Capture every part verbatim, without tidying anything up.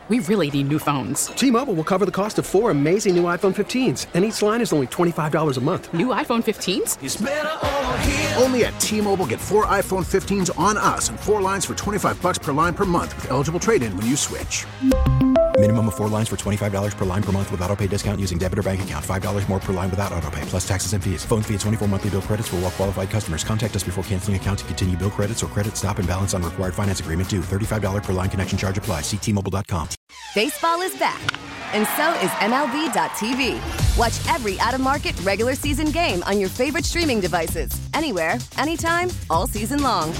We really need new phones. T-Mobile will cover the cost of four amazing new iPhone fifteens, and each line is only twenty-five dollars a month. New iPhone fifteens? It's better over here. Only at T-Mobile, get four iPhone fifteens on us and four lines for twenty-five dollars per line per month with eligible trade-in when you switch. Minimum of four lines for twenty-five dollars per line per month with autopay discount using debit or bank account. five dollars more per line without autopay, plus taxes and fees. Phone fee at twenty-four monthly bill credits for well-qualified customers. Contact us before canceling account to continue bill credits or credit stop and balance on required finance agreement due. thirty-five dollars per line connection charge applies. See T Mobile dot com. Baseball is back, and so is M L B dot T V. Watch every out-of-market regular season game on your favorite streaming devices. Anywhere, anytime, all season long.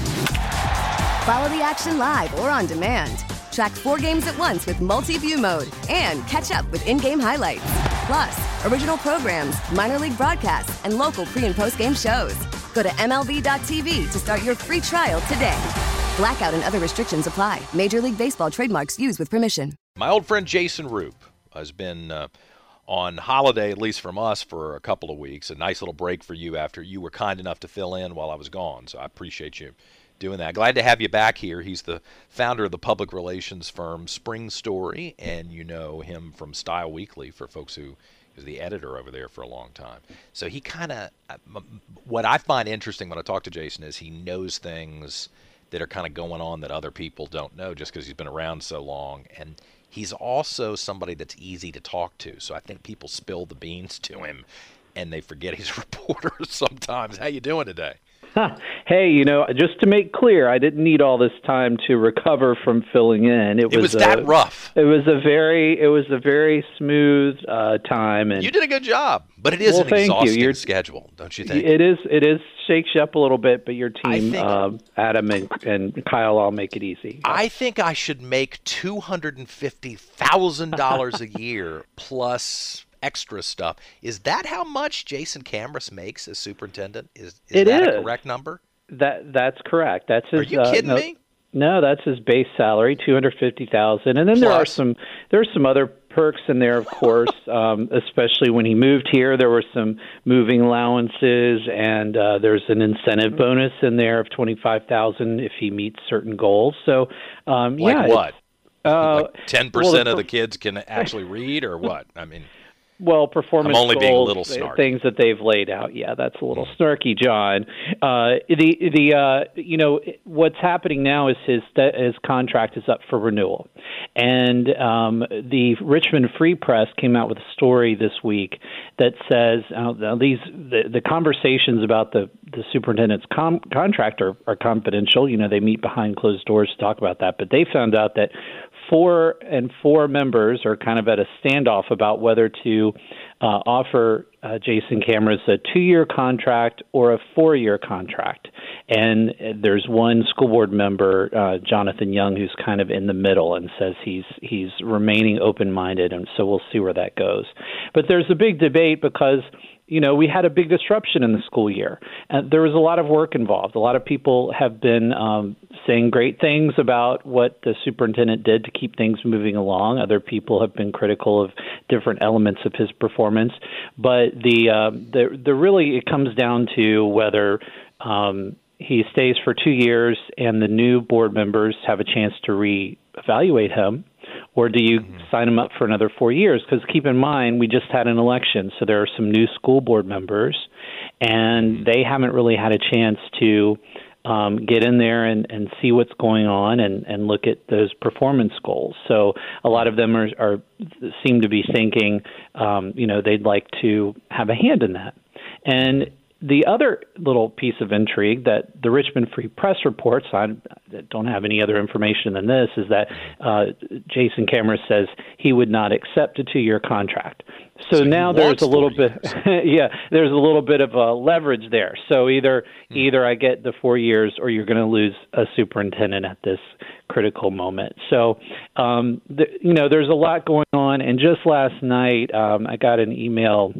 Follow the action live or on demand. Track four games at once with multi-view mode and catch up with in-game highlights. Plus, original programs, minor league broadcasts, and local pre- and post-game shows. Go to M L B dot T V to start your free trial today. Blackout and other restrictions apply. Major League Baseball trademarks used with permission. My old friend Jason Roop has been uh, on holiday, at least from us, for a couple of weeks. A nice little break for you after you were kind enough to fill in while I was gone, so I appreciate you doing that. Glad to have you back here. He's the founder of the public relations firm Spring Story, and you know him from Style Weekly for folks who was the editor over there for a long time. So he kind of, what I find interesting when I talk to Jason is he knows things that are kind of going on that other people don't know just because he's been around so long. And he's also somebody that's easy to talk to. So I think people spill the beans to him and they forget he's a reporter sometimes. How you doing today? Hey, you know, just to make clear, I didn't need all this time to recover from filling in. It was, it was that a, rough. It was a very, it was a very smooth uh, time, and you did a good job. But it is well, an exhausting you. schedule, don't you think? It is. It is shakes you up a little bit, but your team, think, uh, Adam and, and Kyle, all make it easy. I think I should make two hundred and fifty thousand dollars a year plus extra stuff. Is that how much Jason Kamras makes as superintendent? Is, is it that is. a correct number? That that's correct. That's his. Are you uh, kidding no, me? No, that's his base salary, two hundred fifty thousand, and then Plus. there are some there are some other perks in there, of course. um, especially when he moved here, there were some moving allowances, and uh, there's an incentive bonus in there of twenty five thousand if he meets certain goals. So, um, like yeah, what? Uh, like ten percent well, of the kids can actually read, or what? I mean. Well, performance I'm only goals, being a little snarky. Things that they've laid out. Yeah, that's a little snarky, John. Uh, the the uh, you know what's happening now is his his contract is up for renewal, and um, the Richmond Free Press came out with a story this week that says uh, these the, the conversations about the the superintendent's com- contract are, are confidential. You know, they meet behind closed doors to talk about that, but they found out that four and four members are kind of at a standoff about whether to uh, offer uh, Jason Kamras a two-year contract or a four-year contract. And there's one school board member, uh, Jonathan Young, who's kind of in the middle and says he's he's remaining open-minded, and so we'll see where that goes. But there's a big debate because you know, we had a big disruption in the school year. And there was a lot of work involved. A lot of people have been um, saying great things about what the superintendent did to keep things moving along. Other people have been critical of different elements of his performance. But the uh, the, the really it comes down to whether um, he stays for two years and the new board members have a chance to reevaluate him. Or do you mm-hmm. sign them up for another four years? Because keep in mind, we just had an election, so there are some new school board members, and mm-hmm. they haven't really had a chance to um, get in there and, and see what's going on and, and look at those performance goals. So a lot of them are, are seem to be thinking, um, you know, they'd like to have a hand in that. And the other little piece of intrigue that the Richmond Free Press reports, I don't have any other information than this, is that uh, Jason Kamras says he would not accept a two-year contract. So, so now there's a little bit, yeah, there's a little bit of a leverage there. So either hmm. either I get the four years or you're going to lose a superintendent at this critical moment. So, um, the, you know, there's a lot going on. And just last night, um, I got an email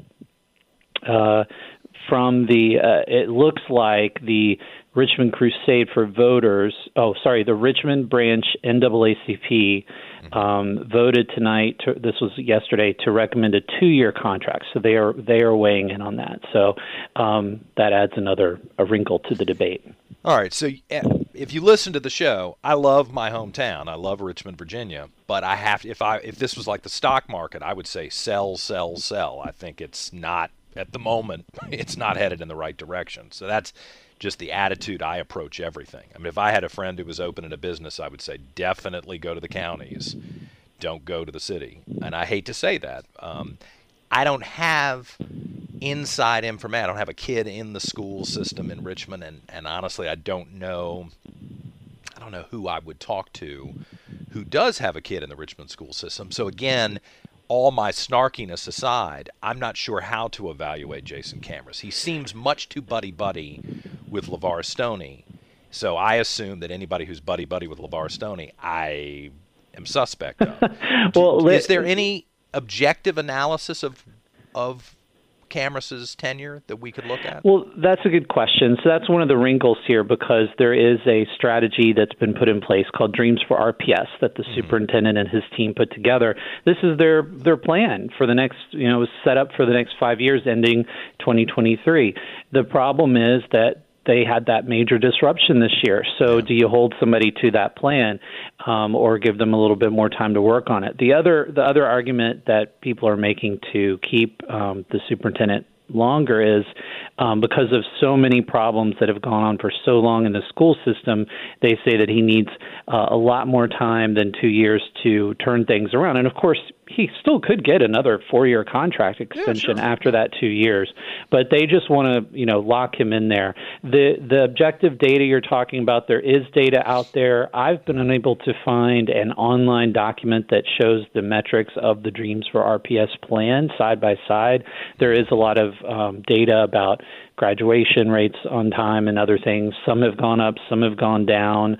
uh from the, uh, it looks like the Richmond Crusade for Voters, oh, sorry, the Richmond Branch N double A C P um, voted tonight, to, this was yesterday, to recommend a two-year contract. So they are they are weighing in on that. So um, that adds another a wrinkle to the debate. All right, so if you listen to the show, I love my hometown. I love Richmond, Virginia, but I have if I if this was like the stock market, I would say sell, sell, sell. I think it's not at the moment. It's not headed in the right direction. So that's just the attitude I approach everything. I mean, if I had a friend who was opening a business, I would say definitely go to the counties. Don't go to the city. And I hate to say that. Um, I don't have inside information. I don't have a kid in the school system in Richmond, and, and honestly, I don't know. I don't know who I would talk to who does have a kid in the Richmond school system. So again, all my snarkiness aside, I'm not sure how to evaluate Jason Kamras. He seems much too buddy-buddy with LeVar Stoney. So I assume that anybody who's buddy-buddy with LeVar Stoney, I am suspect of. well, Is there any objective analysis of of Kamras's tenure that we could look at? Well, that's a good question. So that's one of the wrinkles here, because there is a strategy that's been put in place called Dreams for R P S that the mm-hmm. superintendent and his team put together. This is their their plan for the next, you know, set up for the next five years ending twenty twenty-three. The problem is that they had that major disruption this year. So yeah. do you hold somebody to that plan um, or give them a little bit more time to work on it? The other the other argument that people are making to keep um, the superintendent longer is um, because of so many problems that have gone on for so long in the school system, they say that he needs uh, a lot more time than two years to turn things around. And of course, he still could get another four-year contract extension yeah, sure. after that two years, but they just want to, you know, lock him in there. The the objective data you're talking about, there is data out there. I've been unable to find an online document that shows the metrics of the Dreams for R P S plan side by side. There is a lot of um, data about graduation rates on time and other things. Some have gone up, some have gone down.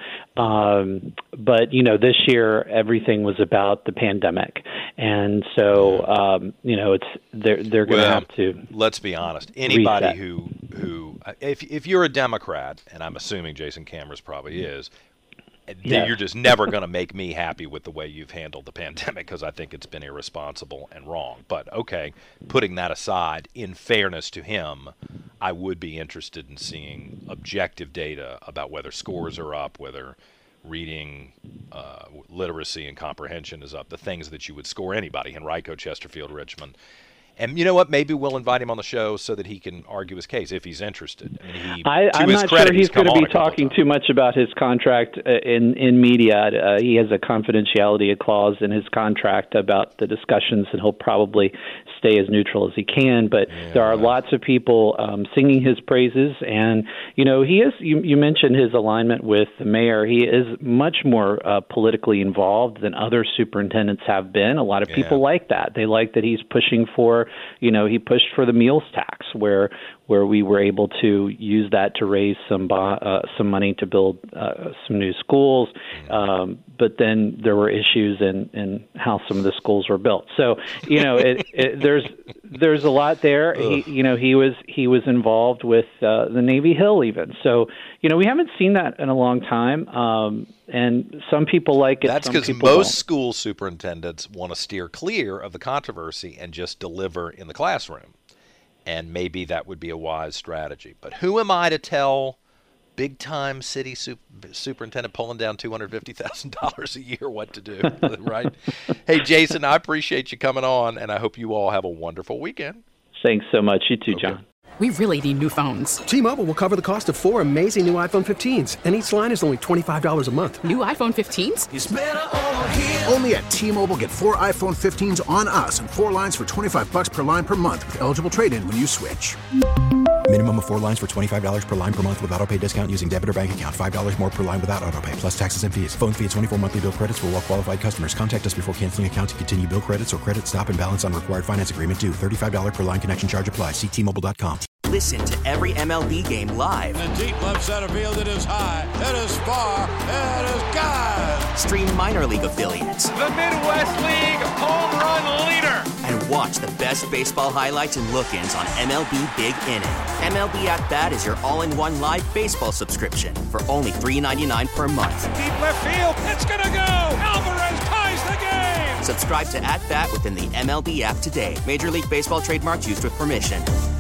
Um, but, you know, this year everything was about the pandemic. And so, um, you know, it's they're they're going to well, have to. Let's be honest. Anybody reset. who who if if you're a Democrat, and I'm assuming Jason Kamras probably is, yes. you're just never going to make me happy with the way you've handled the pandemic, because I think it's been irresponsible and wrong. But okay, putting that aside, in fairness to him, I would be interested in seeing objective data about whether scores are up, whether reading, uh, literacy, and comprehension is up, the things that you would score anybody, Henrico, Chesterfield, Richmond. And you know what? Maybe we'll invite him on the show so that he can argue his case if he's interested. I mean, he, I, I'm not credit, sure he's, he's going to be talking times. too much about his contract uh, in in media. Uh, he has a confidentiality clause in his contract about the discussions, and he'll probably stay as neutral as he can. But yeah, there are right. lots of people um, singing his praises, and you know, he is. You, you mentioned his alignment with the mayor. He is much more uh, politically involved than other superintendents have been. A lot of people yeah. like that. They like that he's pushing for. You know, he pushed for the meals tax, where where we were able to use that to raise some uh, some money to build uh, some new schools. Um, but then there were issues in, in how some of the schools were built. So, you know, it, it, there's there's a lot there. He, you know, he was he was involved with uh, the Navy Hill even. So, you know, we haven't seen that in a long time. Um, and some people like it. That's because most don't. school superintendents want to steer clear of the controversy and just deliver in the classroom. And maybe that would be a wise strategy. But who am I to tell big-time city super, superintendent pulling down two hundred fifty thousand dollars a year what to do, right? Hey, Jason, I appreciate you coming on, and I hope you all have a wonderful weekend. Thanks so much. You too, okay. John. We really need new phones. T-Mobile will cover the cost of four amazing new iPhone fifteens, and each line is only twenty-five dollars a month. New iPhone fifteens? It's better over here. Only at T-Mobile, get four iPhone fifteens on us and four lines for twenty-five dollars per line per month with eligible trade-in when you switch. Minimum of four lines for twenty-five dollars per line per month with autopay discount using debit or bank account. five dollars more per line without autopay, plus taxes and fees. Phone fee at twenty-four monthly bill credits for well-qualified customers. Contact us before canceling account to continue bill credits or credit stop and balance on required finance agreement due. thirty-five dollars per line connection charge applies. See T Mobile dot com. Listen to every M L B game live. In the deep left center field, it is high, it is far, it is gone. Stream minor league affiliates. The Midwest League home run leader. And watch the best baseball highlights and look-ins on M L B Big Inning. M L B At Bat is your all-in-one live baseball subscription for only three dollars and ninety-nine cents per month. Deep left field, it's gonna go. Alvarez ties the game. Subscribe to At Bat within the M L B app today. Major League Baseball trademarks used with permission.